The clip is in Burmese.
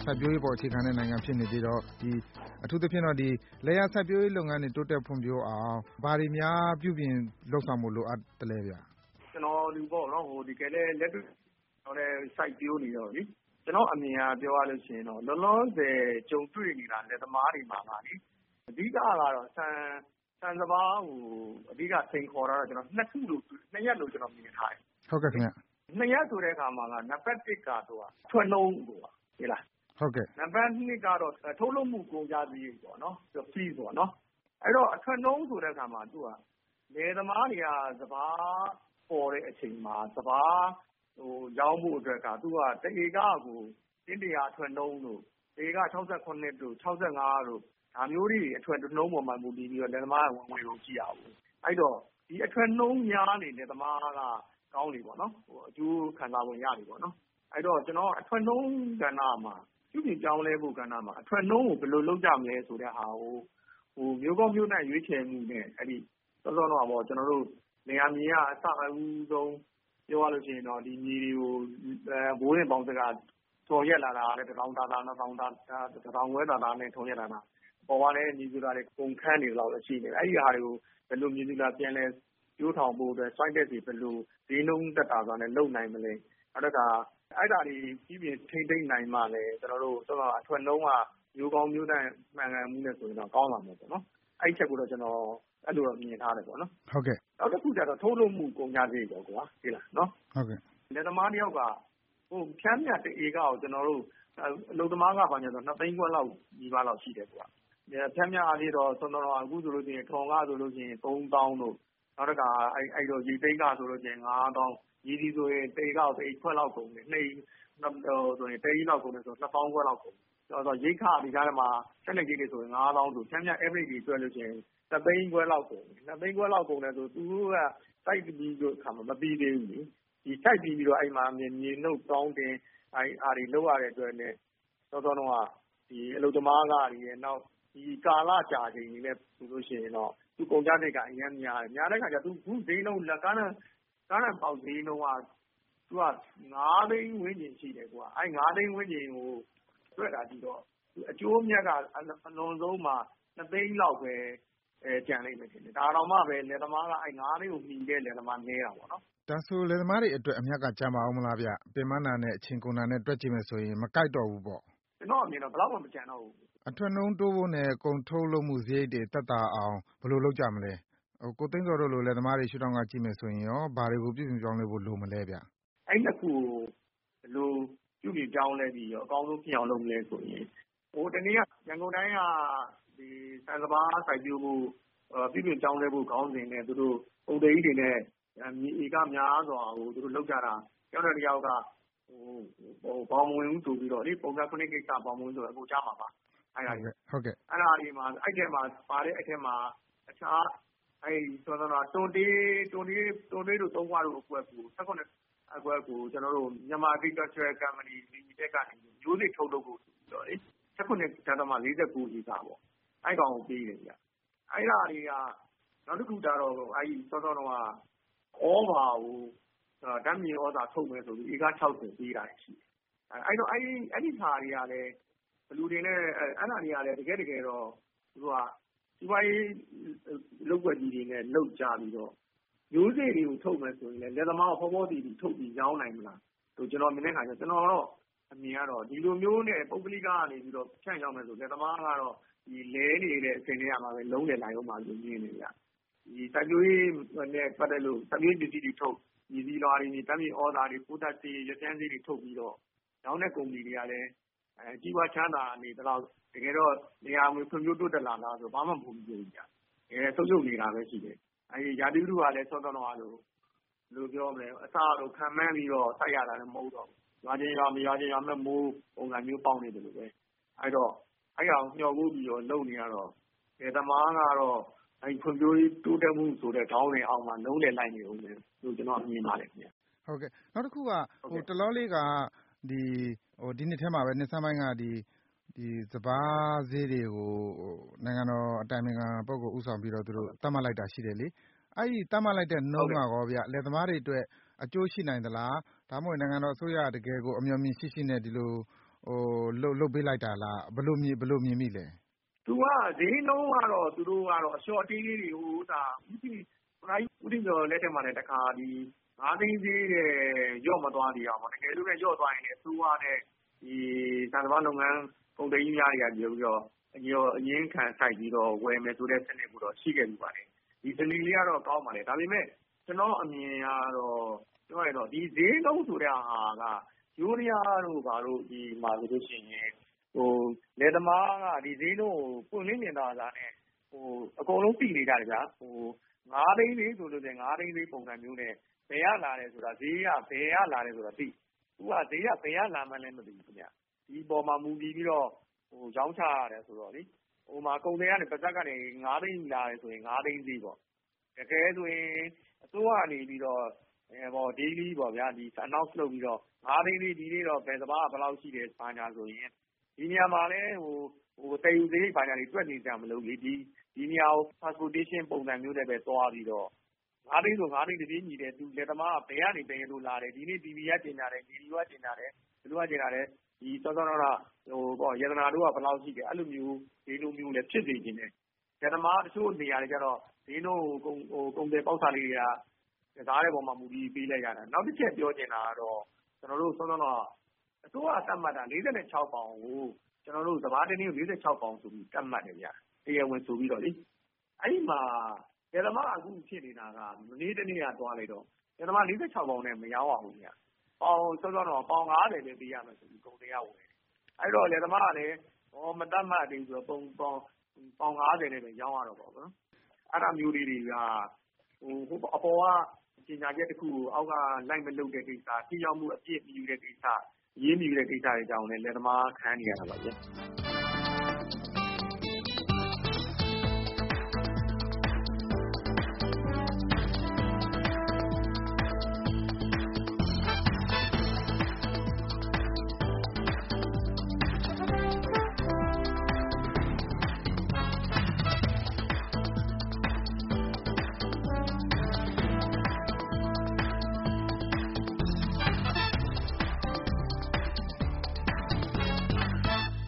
စိုက်ပျိုးရေးပေါ်အခြေခံတဲ့နိုင်ငံဖြစ်နေသေးတော့အထူးသဖြင့်တော့လယ်ယာစိုက်ပျိုးရေးလုပ်ငန်းတွေတိုးတက်ဖွံ့ဖြိုးအောင်ဘာတွေများပြုပြင်လုပ်ဆောင်ဖို့လိုအပ်သလဲဗျ။ကျွန်တော်ဒီပေါ့နော်တကယ်လည်းလက်တွေ့စိုက်ပျိုးနေတော့လေကျွန်တော်အမြင်ကပြောရလို့ရှိရင်တော့လောလောဆယ်ကြုံတွေ့နေတာလက်သမားတွေမှာပါလေအဓိကကတော့ဆန်စပါးကိုအဓိကစိန်ခေါ်တာတော့ကျွန်တော်နှစ်ရက်လို့ကျွန်တော်မြင်ထားတယ်ဟုတ်ကဲ့ခင်ဗျနှစ်ရက်ဆိုတဲ့အခါမှာကနံပါတ်1ကတော့ထွက်နှုန်းကိုပါဟဲ့လားဟုတ်ကဲ့နံပါတ်2ကတော့ထုတ်လုပ်မှုကုန်ကျစရိတ်ပေါ့နော်feesပေါ့နော်အဲ့တော့အထွက်နှုန်းဆိုတဲ့အခါမှာသူကလယ်သမားတွေကစပါးပေါ်တဲ့အချိန်မှာစပါးရောင်းဖို့အတွက်ကသူကတဧကကိုတင်း100အထွက်နှုန်းတို့တဧက68တို့65တို့ဒါမျိုးတွေအထွက်နှုန်းပေါ်မှာမူတည်ပြီးတော့လယ်သမားကဝင်ငွေကိုကြည့်ရဘူးအဲ့တော့ဒီအထွက်နှုန်းများနေလယ်သမားကကောင်းနေပေါ့နော်အကျိုးခံစားဝင်ရတယ်ပေါ့နော်အဲ့တော့ကျွန်တော်အထွက်နှုန်းကဏ္ဍမှာပြုပြင်ပြောင်းလဲဖို့ကဏ္ဍမှာအထွက်နှုန်းကိုဘယ်လိုလုပ်ကြမလဲဆိုတဲ့ဟာကိုမျိုးကောင်းမျိုးနိုင်ရွေးချယ်မှုနဲ့အဲ့ဒီစောစောတော့ပေါ့ကျွန်တော်တို့နေရာမြေကအစအဦးဆုံးပြောရလို့ရှိရင်တော့ဒီမြေတွေကိုဘိုးရင်ပေါင်းစကားထုံရက်လာတာလည်း1000တာ2000တာ1000ဝဲတာနဲ့ထုံရက်လာတာပေါ်ပါလဲမြေစုတာတွေကုန်ခန်းနေလောက်ရှိနေအဲ့ဒီဟာတွေကိုဘယ်လိုမြေစုတာပြန်လဲကျိုးထောင်ဖို့အတွက်စိုက်တဲ့စီဘယ်လိုဈေးနှုန်းတက်တာဆိုတာနဲ့လုံနိုင်မလဲအဲ့ဒါအဲ့ဒါတွေကြီးပြင်ထိမ့်သိမ့်နိုင်မှလည်းကျွန်တော်တို့အထွက်နှုန်းကမျိုးကောင်းမျိုးတိုင်းမှန်ကန်မှုနဲ့ဆိုရင်တော့ကောင်းလာမှာပေါ့နော်အဲ့ဒီချက်ကိုတော့ကျွန်တော်အဲ့လိုတော့မြင်ထားတယ်ပေါ့နော်ဟုတ်ကဲ့နောက်တစ်ခုကျတော့ထုတ်လုပ်မှုကုန်ကျစရိတ်ပေါ့ကွာဒီလားနော်ဟုတ်ကဲ့လယ်သမားတယောက်ကဖြန်းမြတ်တဧကကိုကျွန်တော်တို့အလုပ်သမားကဘာညာဆို2သိန်းခွဲလောက်ညီပါလောက်ရှိတယ်ကွာဖြန်းမြတ်အားဖြင့်တော့အခုဆိုလို့ရှိရင်ထုံကဆိုလို့ရှိရင်3000တို့နောက်တစ်ခါအဲ့တော့ရေသိန်းကဆိုလို့ရှိရင်9000ရေဒီဆိုရင်တဧကကိုတဧခွက်လောက်ကုန်တယ်နှိမ့်ဆိုရင်တဧလောက်ကုန်တယ်ဆို2000ခွက်လောက်ကုန်ဆိုတော့ရိတ်ခဒီကြားထဲမှာဆက်လက်ကြီးတွေဆိုရင်9000ဆိုဖြန်းမြတ် average တွေတွက်လို့ရှိရင်2သိန်းခွဲလောက်ကုန်တယ်2သိန်းခွဲလောက်ကုန်တယ်ဆိုသူတို့ကစိုက်ပြီးဆိုအခါမှာမပြီးသေးဘူးလေဒီစိုက်ပြီးတော့အဲ့မှာမြေနှုတ်တောင်းတင်အဲ့အားတွေလောက်ရတဲ့အတွက်နဲ့စောစောတော့ဒီအလုပ်သမားကတွေရဲ့နောက်ဒီကာလကြာချိန်တွေနဲ့ဆိုလို့ရှိရင်တော့သူကုန်ကြတဲ့ကအရင်များတဲ့ခါကျသူခုဈေးနှုန်းလက်ကားနဲ့ပေါက်ဈေးနှုန်းကသူက9သိန်းဝန်းကျင်ရှိတယ်ကွာအဲ့9သိန်းဝန်းကျင်ကိုတွက်တာကြည့်တော့အကျိုးမြတ်ကအလွန်ဆုံးမှာ2သိန်းလောက်ပဲကြံလိုက်မယ်ထင်တယ်ဒါတော့မှပဲလယ်သမားကအဲ့9သိန်းကိုမှီတဲ့လယ်သမားနေတာပေါ့နော်ဒါဆိုလယ်သမားတွေအတွက်အမြတ်ကကျန်ပါအောင်မလားဗျပင်မနာနဲ့အချိန်ကုန်တာနဲ့တွက်ကြည့်မယ်ဆိုရင်မကိုက်တော့ဘူးပေါ့ကျွန်တော်အမြင်တော့ဘယ်တော့မှမကြံတော့ဘူးအထွက်နှုန်းတိုးဖို့နဲ့ကုန်ထုတ်လုပ်မှုစရိတ်တွေတက်တာအောင်ဘယ်လိုလုပ်ကြမလဲကိုသိန်းစောတို့လိုလယ်သမားတွေရှုထောင့်ကကြည့်မယ်ဆိုရင်ရောဘာတွေကိုပြုပြင်ပြောင်းလဲဖို့လိုမလဲဗျအဲ့နှစ်ခုကိုဘယ်လိုပြုပြင်ပြောင်းလဲပြီးရောအကောင်းဆုံးဖြစ်အောင်လုပ်မလဲဆိုရင်တနေ့ကရန်ကုန်တိုင်းကဒီစံစပါးစိုက်ပျိုးဖို့ပြုပြင်ပြောင်းလဲဖို့ခေါင်းစဉ်နဲ့သူတို့ပုံသေးကြီးတွေနဲ့မြေဧကများစွာကိုသူတို့လောက်ကြတာတယောက်ကဘောင်မဝင်ဘူးဆိုပြီးတော့လေပုံစံခုနှစ်ကိစ္စဘောင်မဝင်ဆိုတော့အခုကြားမှာပါအဲ့ဒါဟုတ်ကဲ့အဲ့ဒါဒီမှာအဲ့ထဲမှာပါတဲ့အထဲမှာအခြားအဲ့တွန်တေးတို့သုံးခွားတို့အကွက်ကို19အကွက်ကိုကျွန်တော်တို့မြန်မာ Agricultural Company Limited ကနေမျိုးစိထုတ်လုပ်ဖို့ဆိုပြီးတော့လေ19.49 ဧကပေါ့အဲ့ကောင်ကိုပေးတယ်ဗျအဲ့ဒါတွေကနောက်တစ်ခုကြတော့အဲ့ဒီစောစောတော့ဩဘာကိုဓာတ်မြေဩဇာထုတ်မယ်ဆိုပြီးဧက60ပေးတာရှိတယ်အဲ့တော့အဲ့ဒီခါတွေကလည်းဘလူတွေနဲ့အဲ့ဒါတွေကလည်းတကယ်တော့သူကစီးပွားရေးလုပ်ွက်ကြီးတွေနဲ့လောက်ကြပြီးတော့မျိုးစေ့တွေကိုထုတ်မယ်ဆိုရင်လည်းလက်သမားကိုဖောတီထုတ်ပြီးရောင်းနိုင်မလားဆိုကျွန်တော်မြင်တဲ့ခါကျကျွန်တော်တော့အမြင်ကတော့ဒီလိုမျိုးနဲ့ပုဂ္ဂလိကကနေပြီးတော့ဖြန့်ရောက်မယ်ဆိုလက်သမားကတော့ဒီလဲနေတဲ့အချိန်တွေကမှာပဲလုံးတယ်လိုက်အောင်ပါလို့မြင်နေကြဒီစိုက်ပျိုးရေးနဲ့ပတ်သက်လို့စိုက်ပျိုးရေးပစ္စည်းတွေထုတ်ဒီဒီလာတွေဓာတ်မြေဩဇာတွေပိုးသက်စီရစန်းစီတွေထုတ်ပြီးတော့ရောင်းတဲ့ကုမ္ပဏီတွေကလည်းကြီးပွားချမ်းသာနေတော့တကယ်တော့နေရာမျိုးဖွံ့ဖြိုးတိုးတက်လာလားဆိုဘာမှမဟုတ်ဘူးကြည့်ဆုပ်ယုပ်နေတာပဲရှိတယ်အဲဒီရာသီဥတုကလည်းစောစောတော့လို့ပြောမလဲအစားတော့ခံမှန်းပြီးတော့စိုက်ရတာလည်းမဟုတ်တော့ဘူးရွာချင်းရွာမရွာချင်းရွာမဲ့မိုးပုံစံမျိုးပေါက်နေတယ်လို့ပဲအဲ့တော့အဲ့ကောင်ညှော်ဖို့ပြီးတော့လုံနေရတော့သမားကတော့အဲ့ဖွံ့ဖြိုးရေးတိုးတက်မှုဆိုတဲ့ခေါင်းစဉ်အောက်မှာလုံးလေလိုက်နေဦးမယ်လို့ကျွန်တော်မြင်ပါတယ်ခင်ဗျဟုတ်ကဲ့နောက်တစ်ခုကတလောလေးကဒီနှစ်ထဲမှာပဲနှစ်ဆန်းပိုင်းကဒီစပါးဈေးတွေကိုနိုင်ငံတော်အတိုင်ပင်ခံပုဂ္ဂိုလ်ဦးဆောင်ပြီးတော့သူတို့သတ်မှတ်လိုက်တာရှိတယ်လေအဲ့ဒီသတ်မှတ်လိုက်တဲ့နှုန်းကရောဗျလယ်သမားတွေအတွက်အကျိုးရှိနိုင်သလားဒါမှမဟုတ်နိုင်ငံတော်အစိုးရတကယ်ကိုအမျှော်မြင်ရှိနဲ့ဒီလိုလုပ်ပေးလိုက်တာလားဘယ်လိုမြင်မိလဲသူကဈေးနှုန်းကတော့သူတို့ကတော့အလျှော့အတင်းလေးတွေဦးထင်ကျော်လက်ထက်မှာလည်းတခါဒီ5 သိန်းဈေးတဲ့ရော့မသွားသေးအောင်တကယ်လို့လည်းရော့သွားရင်လည်းအစိုးရနဲ့ဒီဆန်စပါးလုပ်ငန်းကုန်သည်ကြီးများတွေကပြောပြီးတော့အရင်ခံစိုက်ပြီးတော့ဝယ်မယ်ဆိုတဲ့စနစ်ကိုတော့ရှိခဲ့ပြီပါတယ်ဒီစနစ်လေးကတော့ကောင်းပါလေဒါပေမဲ့ကျွန်တော်အမြင်ကတော့ပြောရရင်တော့ဒီဈေးနှုန်းဆိုတဲ့ဟာကယူရီးယားတို့ဘာလို့ဒီမှာလို့ရှိရင်လယ်သမားကဒီဈေးနှုန်းကိုပွင့်လင်းမြင်သာစွာနဲ့အကုန်လုံးသိနေကြတယ်ဗျာ5 သိန်းလေးဆိုလို့5 သိန်းလေးပုံစံမျိုးနဲ့ဘယ်ရလာတယ်ဆိုတာဈေးကဘယ်ရလာတယ်ဆိုတာသိသူကဈေးကဘယ်ရလာမှလည်းမသိဘူးခင်ဗျဒီပေါ်မှာမူတည်ပြီးတော့ရောင်းချရတယ်ဆိုတော့လေမှာကုန်တယ်ကနေပါဇက်ကနေ5 သိန်းလာတယ်ဆိုရင်5 သိန်းဈေးပေါ့တကယ်ဆိုရင်အစိုးရကနေပြီးတော့daily ပေါ့ဗျာဒီ announce လုပ်ပြီးတော့5 သိန်းလေးဒီနေ့တော့ဘယ်စပါးဘယ်လောက်ရှိတယ်ဘာညာဆိုရင်ဒီနေရာမှာလဲတည်ယူဈေးဘာညာတွေတွက်နေကြမလို့လေဒီနေရာကို transportation ပုံစံမျိုးနဲ့ပဲသွားပြီးတော့5 သိန်းဆို5 သိန်းတစ်ပြေးညီတယ်သူလက်သမားကဘယ်ကနေဘယ်လိုလာတယ်ဒီနေ့ TV ကတင်ကြတယ် radio ကတင်ကြတယ်ဘယ်လိုကတင်ကြတယ်ဒီစောစောတော့ရတနာတို့ကဘယ်လောက်ရှိတယ်အဲ့လိုမျိုးဒီလိုမျိုးလည်းဖြစ်နေခြင်းနဲ့လက်သမားတချို့နေရာတွေကျတော့ဒီလိုကုန်တယ်ပေါက်စားလေးတွေကစားတဲ့ပုံမှာမူပြီးပေးလိုက်ရတာနောက်တစ်ချက်ပြောချင်တာကတော့ကျွန်တော်တို့စောစောတော့အစိုးရသတ်မှတ်တာ46 ပေါင်ကိုကျွန်တော်တို့စပါးတင်းကို46 ပေါင်ဆိုပြီးသတ်မှတ်တယ်ဗျာတရားဝင်ဆိုပြီးတော့လေအဲ့ဒီမှာလယ်သမားအခုဖြစ်နေတာကမနေ့တနေ့ကသွားလိုက်တော့လယ်သမား46 ပေါင်နဲ့မရောင်းအောင်ဘူးဗျာပေါင်စောစောတော့ပေါင်50ပဲပေးရမယ်ဆိုပြီးကုန်တရားဝင်အဲ့တော့လယ်သမားကလည်းမတတ်မှတ်သေးဆိုတော့ပေါင်50နဲ့ပဲရောင်းရတော့ပေါ့နော်အဲ့ဒါမျိုးလေးတွေကအပေါ်ကပညာချက်တစ်ခုကိုအောက်ကလိုက်မလုပ်တဲ့ကိစ္စထိရောက်မှုအပြည့်မယူတဲ့ကိစ္စရေးမြူတဲ့ကိစ္စတွေကြောင့်လည်းလက်သမားခံနေရတာပါဗျ